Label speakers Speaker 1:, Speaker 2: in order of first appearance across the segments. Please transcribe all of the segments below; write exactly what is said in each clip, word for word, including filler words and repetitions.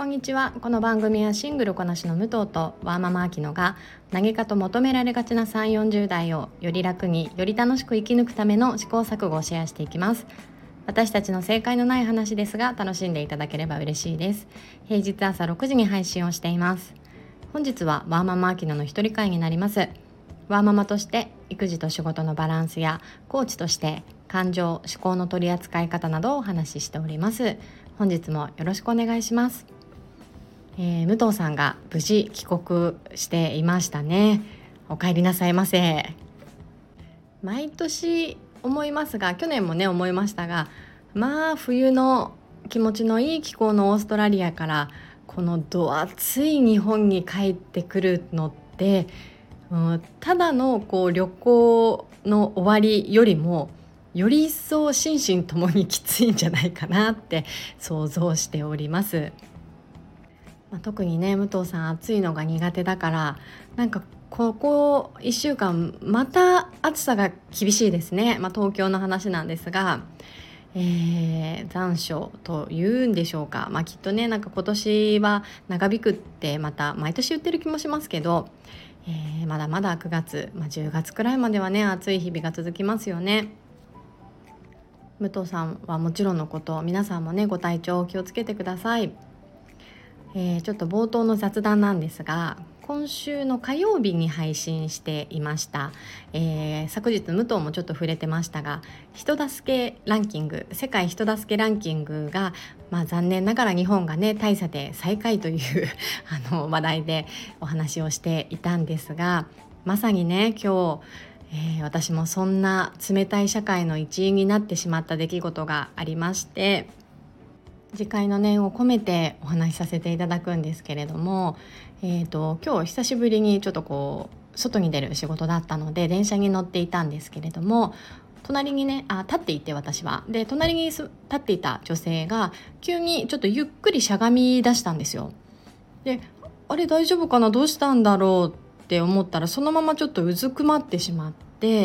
Speaker 1: んにちは。この番組はシングルこなしの武藤とワーママアキノが何かと求められがちなさんじゅう、よんじゅう代をより楽により楽しく生き抜くための試行錯誤をシェアしていきます。私たちの正解のない話ですが楽しんでいただければ嬉しいです。平日朝ろくじに配信をしています。本日はワーママアキノの一人会になります。ワーママとして育児と仕事のバランスやコーチとして感情・思考の取り扱い方などをお話ししております。本日もよろしくお願いします。えー、武藤さんが無事帰国していましたね。お帰りなさいませ。毎年思いますが、去年もね思いましたが、まあ冬の気持ちのいい気候のオーストラリアからこのど暑い日本に帰ってくるのって、うん、ただのこう旅行の終わりよりもより一層心身ともにきついんじゃないかなって想像しております。まあ、特にね武藤さん暑いのが苦手だから、なんかここいっしゅうかんまた暑さが厳しいですね。まあ、東京の話なんですが、えー、残暑というんでしょうか、まあ、きっとねなんか今年は長引くってまた毎年言ってる気もしますけど、えー、まだまだくがつ、まあ、じゅうがつくらいまではね暑い日々が続きますよね。武藤さんはもちろんのこと、皆さんもねご体調を気をつけてください。えー、ちょっと冒頭の雑談なんですが、今週の火曜日に配信していました、えー、昨日武藤もちょっと触れてましたが、人助けランキング、世界人助けランキングが、まあ、残念ながら日本がね大差で最下位というあの話題でお話をしていたんですが、まさにね今日、えー、私もそんな冷たい社会の一員になってしまった出来事がありまして、次回の念を込めてお話しさせていただくんですけれども、えーと、今日久しぶりにちょっとこう外に出る仕事だったので電車に乗っていたんですけれども、隣にねあ立っていて、私はで隣に立っていた女性が急にちょっとゆっくりしゃがみ出したんですよ。で、あれ大丈夫かな、どうしたんだろうって思ったら、そのままちょっとうずくまってしまって、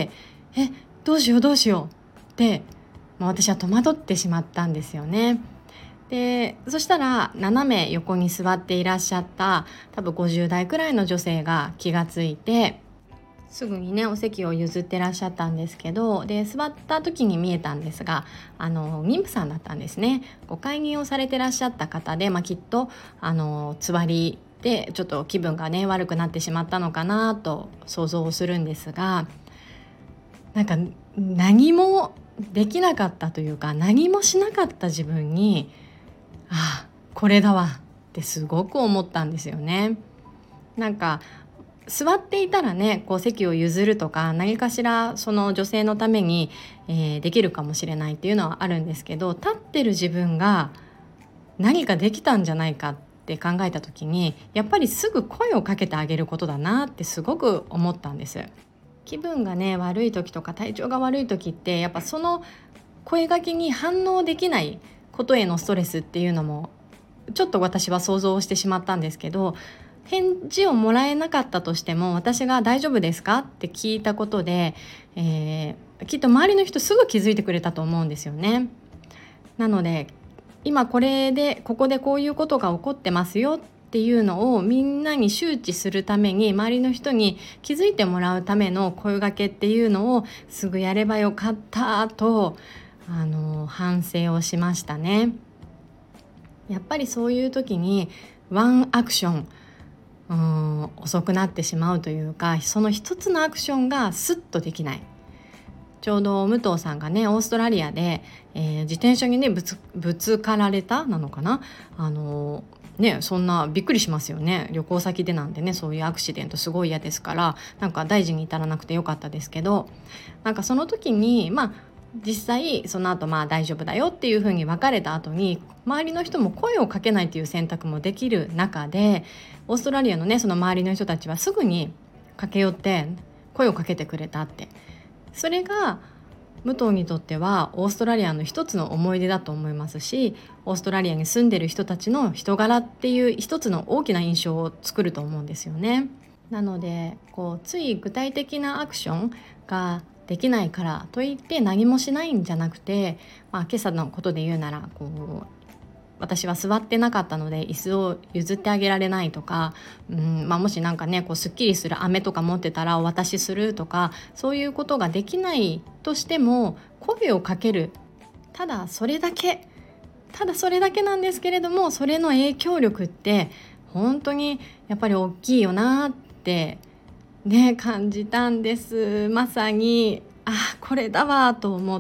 Speaker 1: えどうしようどうしようって、まあ、私は戸惑ってしまったんですよね。でそしたら斜め横に座っていらっしゃった多分ごじゅう代くらいの女性が気がついて、すぐにねお席を譲ってらっしゃったんですけど、で座った時に見えたんですが、あの妊婦さんだったんですね。ご介入をされてらっしゃった方で、まあ、きっとあのつわりでちょっと気分がね悪くなってしまったのかなと想像をするんですが、なんか何もできなかったというか、何もしなかった自分に、ああこれだわってすごく思ったんですよね。なんか座っていたらねこう席を譲るとか何かしらその女性のために、えーできるかもしれないっていうのはあるんですけど、立ってる自分が何かできたんじゃないかって考えた時に、やっぱりすぐ声をかけてあげることだなってすごく思ったんです。気分がね悪い時とか体調が悪い時って、やっぱその声掛けに反応できないことへのストレスっていうのもちょっと私は想像してしまったんですけど、返事をもらえなかったとしても私が大丈夫ですかって聞いたことで、えー、きっと周りの人すぐ気づいてくれたと思うんですよね。なので今これでここでこういうことが起こってますよっていうのをみんなに周知するために、周りの人に気づいてもらうための声掛けっていうのをすぐやればよかったとあの反省をしましたね。やっぱりそういう時にワンアクション、うーん遅くなってしまうというか、その一つのアクションがスッとできない。ちょうど武藤さんがねオーストラリアで、えー自転車にねぶつぶつかられたなのかな、あのねそんなびっくりしますよね。旅行先でなんでね、そういうアクシデントすごい嫌ですから、なんか大事に至らなくてよかったですけど、なんかその時にまあ実際その後まあ大丈夫だよっていう風に別れた後に、周りの人も声をかけないという選択もできる中で、オーストラリアのねその周りの人たちはすぐに駆け寄って声をかけてくれたって、それが武藤にとってはオーストラリアの一つの思い出だと思いますし、オーストラリアに住んでる人たちの人柄っていう一つの大きな印象を作ると思うんですよね。なのでこうつい具体的なアクションができないからといって何もしないんじゃなくて、まあ、今朝のことで言うならこう私は座ってなかったので椅子を譲ってあげられないとか、うんまあ、もしなんかねこうすっきりする飴とか持ってたらお渡しするとか、そういうことができないとしても声をかける、ただそれだけただそれだけなんですけれども、それの影響力って本当にやっぱり大きいよなってね感じたんです。まさにあこれだわと思って、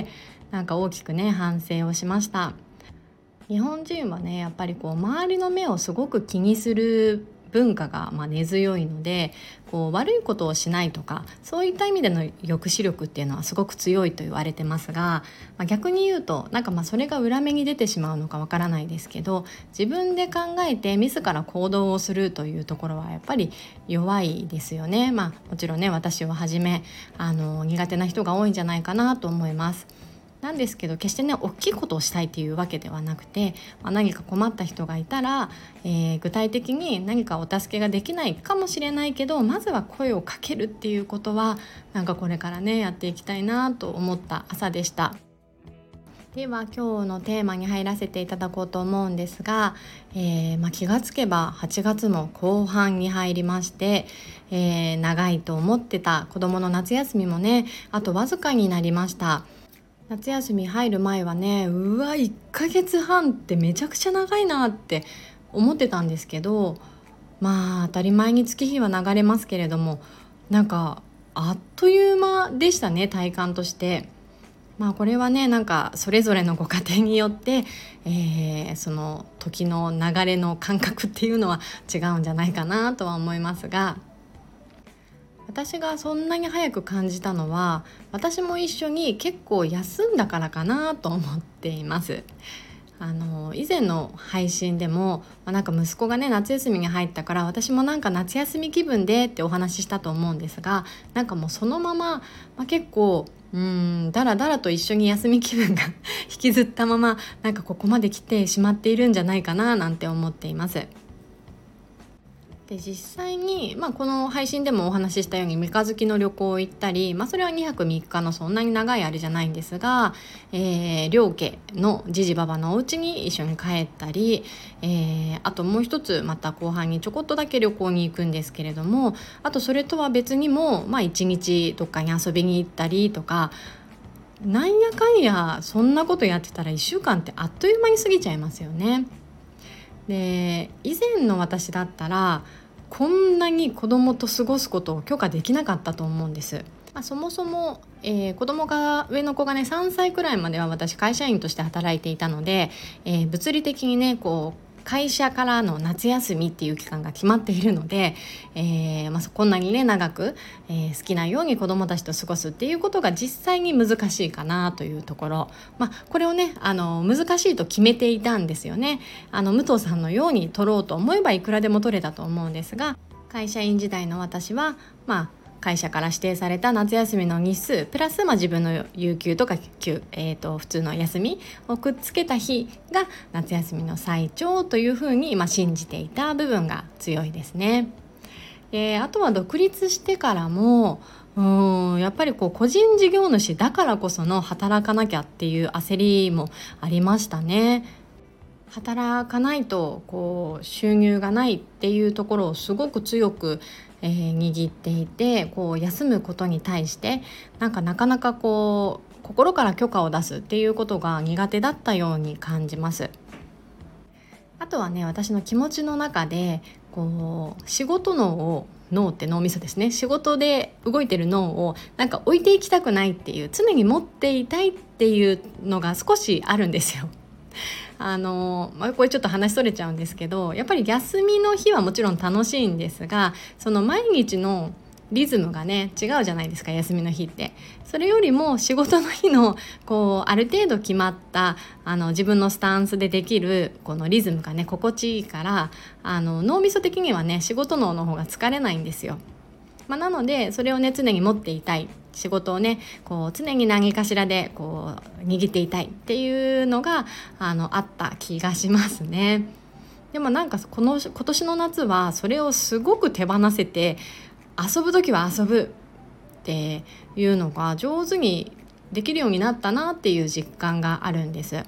Speaker 1: なんか大きくね反省をしました。日本人はねやっぱりこう周りの目をすごく気にする文化がまあ根強いので、こう悪いことをしないとか、そういった意味での抑止力っていうのはすごく強いと言われてますが、まあ、逆に言うとなんかまあそれが裏目に出てしまうのかわからないですけど、自分で考えて自ら行動をするというところはやっぱり弱いですよね。まあもちろんね私をはじめあの苦手な人が多いんじゃないかなと思います。なんですけど決してね大きいことをしたいっていうわけではなくて、まあ、何か困った人がいたら、えー具体的に何かお助けができないかもしれないけど、まずは声をかけるっていうことはなんかこれからねやっていきたいなと思った朝でした。では今日のテーマに入らせていただこうと思うんですが、えーまあ、気がつけばはちがつも後半に入りまして、えー長いと思ってた子どもの夏休みもねあとわずかになりました。夏休み入る前はね、うわいっかげつはんってめちゃくちゃ長いなって思ってたんですけど、まあ当たり前に月日は流れますけれども、なんかあっという間でしたね、体感として。まあこれはねなんかそれぞれのご家庭によって、えーその時の流れの感覚っていうのは違うんじゃないかなとは思いますが、私がそんなに早く感じたのは私も一緒に結構休んだからかなと思っています。あの以前の配信でも、まあ、なんか息子がね夏休みに入ったから私もなんか夏休み気分でってお話ししたと思うんですが、なんかもうそのまま、まあ、結構うーんだらだらと一緒に休み気分が引きずったままなんかここまで来てしまっているんじゃないかななんて思っています。で実際に、まあ、この配信でもお話ししたように三日月の旅行行ったり、まあ、それはにはくみっかのそんなに長いあれじゃないんですが、えー、両家のじじばばのお家に一緒に帰ったり、えー、あともう一つまた後半にちょこっとだけ旅行に行くんですけれども、あとそれとは別にも、まあ、いちにちどっかに遊びに行ったりとか、なんやかんやそんなことやってたらいっしゅうかんってあっという間に過ぎちゃいますよね。で以前の私だったらこんなに子供と過ごすことを許可できなかったと思うんです。まあ、そもそも、えー子供が上の子がねさんさいくらいまでは私会社員として働いていたので、えー物理的にねこう会社からの夏休みっていう期間が決まっているので、えーまあ、こんなにね長く、えー好きなように子どもたちと過ごすっていうことが実際に難しいかなというところ、まあ、これをねあの難しいと決めていたんですよね。あの武藤さんのように取ろうと思えばいくらでも取れたと思うんですが、会社員時代の私はまあ会社から指定された夏休みの日数プラス、まあ、自分の有給とか休、えー、と普通の休みをくっつけた日が夏休みの最長というふうに、まあ、信じていた部分が強いですね。えーあとは独立してからもうーんやっぱりこう個人事業主だからこその働かなきゃっていう焦りもありましたね。働かないとこう収入がないっていうところをすごく強く、えー握っていて、こう休むことに対してなんかなかなかこう心から許可を出すっていうことが苦手だったように感じます。あとはね私の気持ちの中でこう仕事脳を脳って脳みそですね、仕事で動いてる脳をなんか置いていきたくないっていう、常に持っていたいっていうのが少しあるんですよ。あの、まあ、これちょっと話それちゃうんですけど、やっぱり休みの日はもちろん楽しいんですが、その毎日のリズムがね違うじゃないですか、休みの日って。それよりも仕事の日のこうある程度決まったあの自分のスタンスでできるこのリズムがね心地いいから、あの脳みそ的にはね仕事脳の方が疲れないんですよ。まあ、なのでそれをね常に持っていたい、仕事をねこう常に何かしらでこう握っていたいっていうのがあのあった気がしますね。でもなんかこの今年の夏はそれをすごく手放せて、遊ぶ時は遊ぶっていうのが上手にできるようになったなっていう実感があるんです。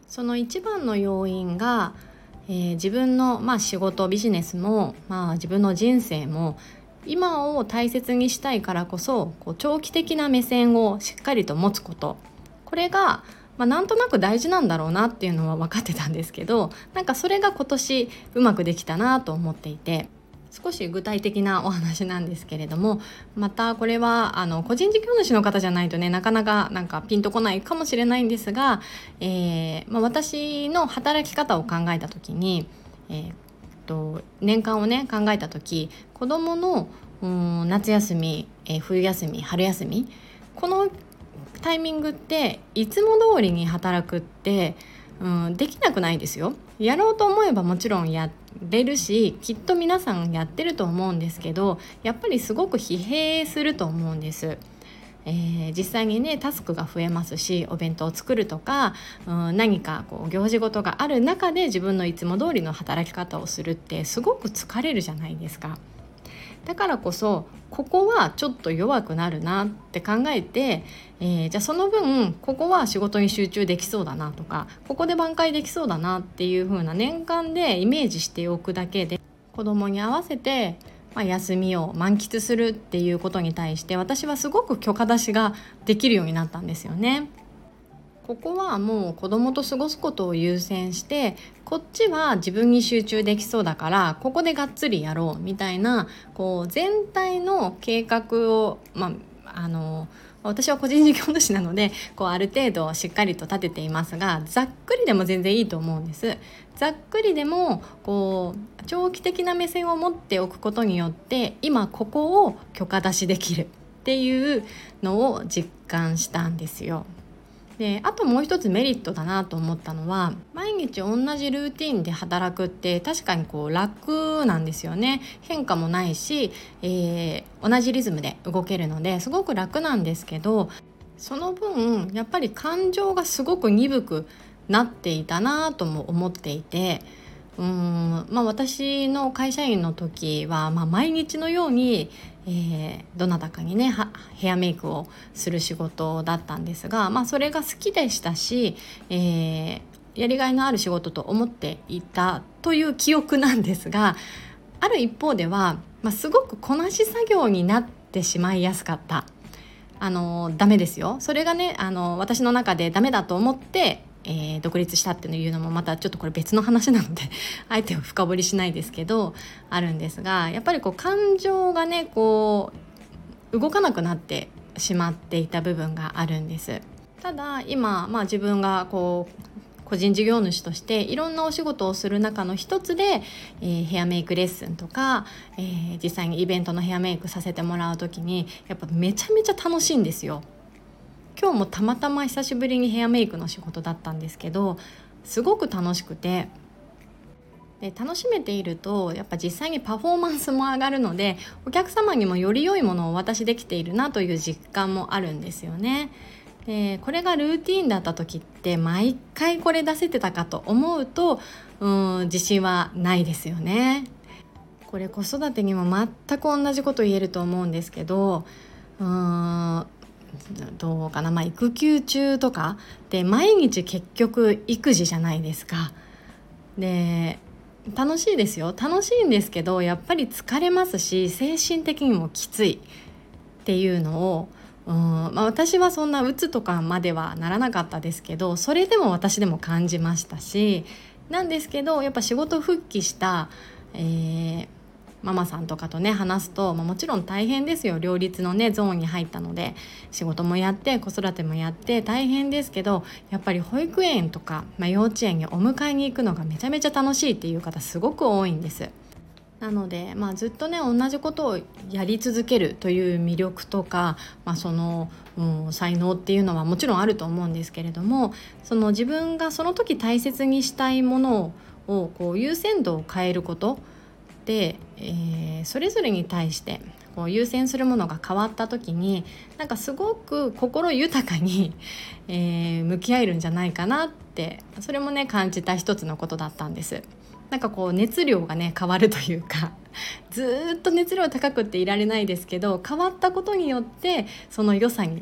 Speaker 1: その一番の要因が、えー自分の、まあ、仕事ビジネスも、まあ、自分の人生も今を大切にしたいからこそ、こう長期的な目線をしっかりと持つこと、これが、まあ、なんとなく大事なんだろうなっていうのは分かってたんですけど、なんかそれが今年うまくできたなと思っていて、少し具体的なお話なんですけれども、またこれはあの個人事業主の方じゃないとね、なかなかなんかピンとこないかもしれないんですが、えーまあ、私の働き方を考えた時に、えーと年間をね考えた時、子どものうん夏休み、えー冬休み、春休み、このタイミングっていつも通りに働くって、うん、できなくないですよ。やろうと思えばもちろんやれるし、きっと皆さんやってると思うんですけど、やっぱりすごく疲弊すると思うんです。えー実際にねタスクが増えますし、お弁当を作るとか、うん、何かこう行事事がある中で自分のいつも通りの働き方をするってすごく疲れるじゃないですか。だからこそここはちょっと弱くなるなって考えて、えーじゃあその分ここは仕事に集中できそうだなとか、ここで挽回できそうだなっていう風な年間でイメージしておくだけで、子供に合わせて、まあ、休みを満喫するっていうことに対して私はすごく許可出しができるようになったんですよね。ここはもう子供と過ごすことを優先して、こっちは自分に集中できそうだからここでがっつりやろうみたいな、こう全体の計画を、まあ、あの私は個人事業主なのでこうある程度しっかりと立てていますが、ざっくりでも全然いいと思うんです。ざっくりでもこう長期的な目線を持っておくことによって今ここを許可出しできるっていうのを実感したんですよ。であともう一つメリットだなと思ったのは、毎日同じルーティンで働くって確かにこう楽なんですよね。変化もないし、えー同じリズムで動けるのですごく楽なんですけど、その分やっぱり感情がすごく鈍くなっていたなとも思っていて、うーん、まあ、私の会社員の時は、まあ、毎日のように、えーどなたかにねはヘアメイクをする仕事だったんですが、まあ、それが好きでしたし、えーやりがいのある仕事と思っていたという記憶なんですが、ある一方では、まあ、すごくこなし作業になってしまいやすかった。あのダメですよ。それがね、あの私の中でダメだと思って、えー独立したっていうのもまたちょっとこれ別の話なのであえて深掘りしないですけど、あるんですが、やっぱりこう感情がねこう動かなくなってしまっていた部分があるんです。ただ今、まあ、自分がこう個人事業主としていろんなお仕事をする中の一つで、えーヘアメイクレッスンとか、えー実際にイベントのヘアメイクさせてもらう時にやっぱめちゃめちゃ楽しいんですよ。今日もたまたま久しぶりにヘアメイクの仕事だったんですけど、すごく楽しくて、で楽しめているとやっぱ実際にパフォーマンスも上がるので、お客様にもより良いものをお渡しできているなという実感もあるんですよね。でこれがルーティーンだった時って毎回これ出せてたかと思うと、うーん自信はないですよね。これ子育てにも全く同じこと言えると思うんですけど、うーんどうかな、まあ、育休中とかで毎日結局育児じゃないですか。で楽しいですよ、楽しいんですけどやっぱり疲れますし精神的にもきついっていうのを、うん、まあ、私はそんな鬱とかまではならなかったですけど、それでも私でも感じましたし、なんですけどやっぱ仕事復帰した、えーママさんとかとね話すと、まあ、もちろん大変ですよ。両立のねゾーンに入ったので仕事もやって子育てもやって大変ですけど、やっぱり保育園とか、まあ、幼稚園にお迎えに行くのがめちゃめちゃ楽しいっていう方すごく多いんです。なので、まあ、ずっとね同じことをやり続けるという魅力とか、まあ、その、うん、才能っていうのはもちろんあると思うんですけれども、その自分がその時大切にしたいものをこう優先度を変えることで、えーそれぞれに対してこう優先するものが変わった時になんかすごく心豊かに、えー向き合えるんじゃないかなって、それもね感じた一つのことだったんです。なんかこう熱量がね変わるというかずーっと熱量高くっていられないですけど、変わったことによってその良さに、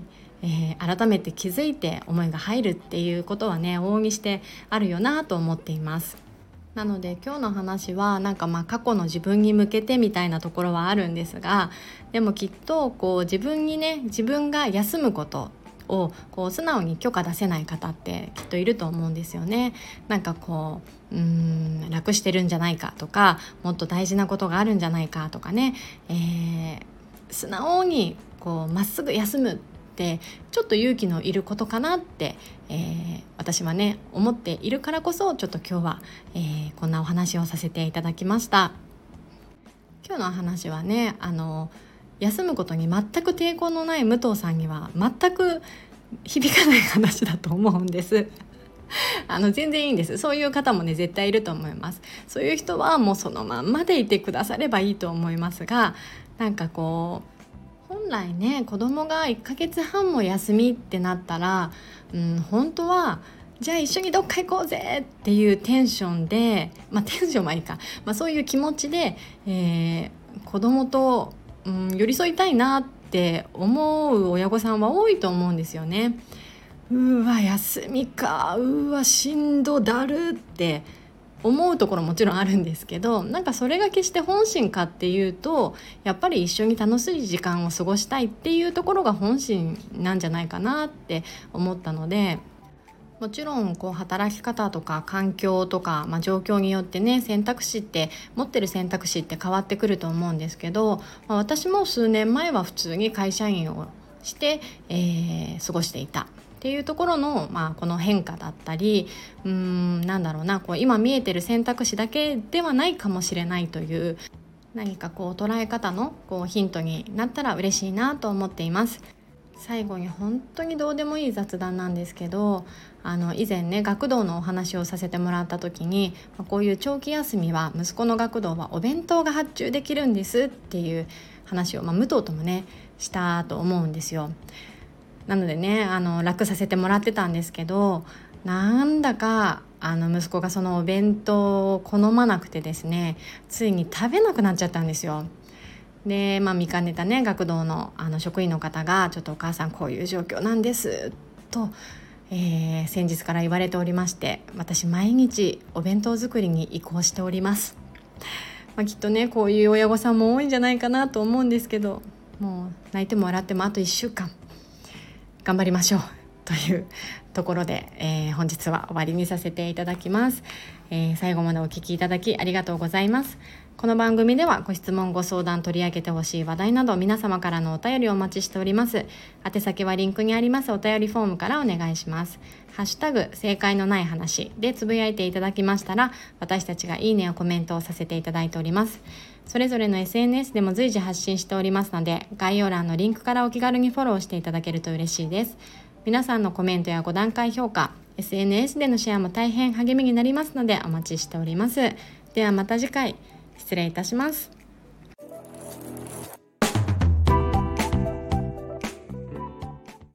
Speaker 1: えー、改めて気づいて思いが入るっていうことはね、往々にしてあるよなと思っています。なので今日の話はなんかまあ過去の自分に向けてみたいなところはあるんですが、でもきっとこう自分にね、自分が休むことをこう素直に許可出せない方ってきっといると思うんですよね。なんかこううーん楽してるんじゃないかとか、もっと大事なことがあるんじゃないかとかね、えー、素直にこうまっすぐ休むってちょっと勇気のいることかなって、えー、私はね思っているからこそ、ちょっと今日は、えー、こんなお話をさせていただきました。今日の話はね、あの休むことに全く抵抗のない武藤さんには全く響かない話だと思うんですあの全然いいんです。そういう方もね絶対いると思います。そういう人はもうそのまんまでいてくださればいいと思いますが、なんかこう本来ね、子供がいっかげつはんも休みってなったら、うん、本当はじゃあ一緒にどっか行こうぜっていうテンションで、まあテンションはいいか、まあ、そういう気持ちで、えー、子供と、うん、寄り添いたいなって思う親御さんは多いと思うんですよね。うわ休みか、うわしんどだるって思うところもちろんあるんですけど、なんかそれが決して本心かっていうと、やっぱり一緒に楽しい時間を過ごしたいっていうところが本心なんじゃないかなって思ったので、もちろんこう働き方とか環境とか、まあ、状況によってね、選択肢って持ってる選択肢って変わってくると思うんですけど、まあ、私も数年前は普通に会社員をして、えー過ごしていたっていうところの、まあ、この変化だったり、うーんなんだろうな、こう今見えてる選択肢だけではないかもしれないという何かこう捉え方のこうヒントになったら嬉しいなと思っています。最後に本当にどうでもいい雑談なんですけど、あの以前ね学童のお話をさせてもらった時に、こういう長期休みは息子の学童はお弁当が発注できるんですっていう話を、まあ、武藤ともねしたと思うんですよ。なのでね、あの楽させてもらってたんですけど、なんだかあの息子がそのお弁当を好まなくてですね、ついに食べなくなっちゃったんですよ。で、まあ、見かねたね学童の、あの職員の方が、ちょっとお母さんこういう状況なんですと、えー先日から言われておりまして、私毎日お弁当作りに移行しております。まあ、きっとねこういう親御さんも多いんじゃないかなと思うんですけど、もう泣いても笑ってもあといっしゅうかん頑張りましょうというところで、えー本日は終わりにさせていただきます。えー最後までお聞きいただきありがとうございます。この番組ではご質問ご相談取り上げてほしい話題など、皆様からのお便りをお待ちしております。宛先はリンクにありますお便りフォームからお願いします。ハッシュタグ正解のない話でつぶやいていただきましたら、私たちがいいねやコメントをさせていただいております。それぞれの エスエヌエス でも随時発信しておりますので、概要欄のリンクからお気軽にフォローしていただけると嬉しいです。皆さんのコメントやご段階評価、 エスエヌエス でのシェアも大変励みになりますのでお待ちしております。ではまた次回、失礼いたします。